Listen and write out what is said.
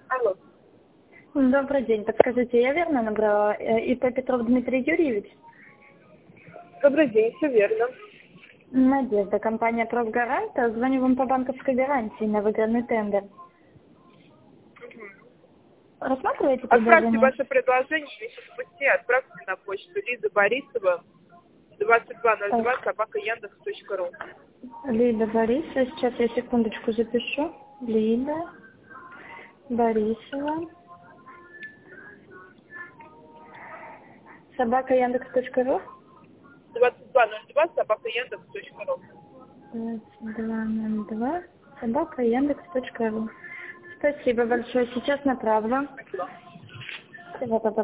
Алло. Добрый день. Подскажите, я верно набрала? ИП Петров Дмитрий Юрьевич? Добрый день, все верно. Надежда, компания «Профгарант». Звоню вам по банковской гарантии на выигранный тендер. Рассматриваете Отправьте предложение? ваше предложение месяц спустя. Отправьте на почту Лиза Борисова 2202 Лида Борисова. Сейчас я секундочку запишу. Лида Борисова. Собака Яндекс.ру. 2202 2202 собака Яндекс.ру. Спасибо большое. Сейчас направлю. Всего доброго.